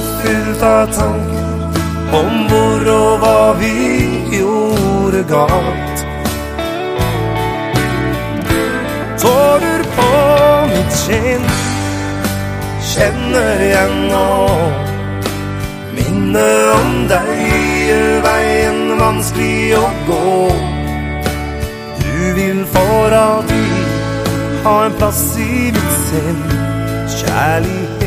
fyllt av tanker om hvor og hva vi gjorde galt. Tårer på mitt kinn, kjenner jeg nå. Minnet om deg gjør veien vanskelig å gå. Du vil for alltid ha en plass i mitt sinn, kjærlighet.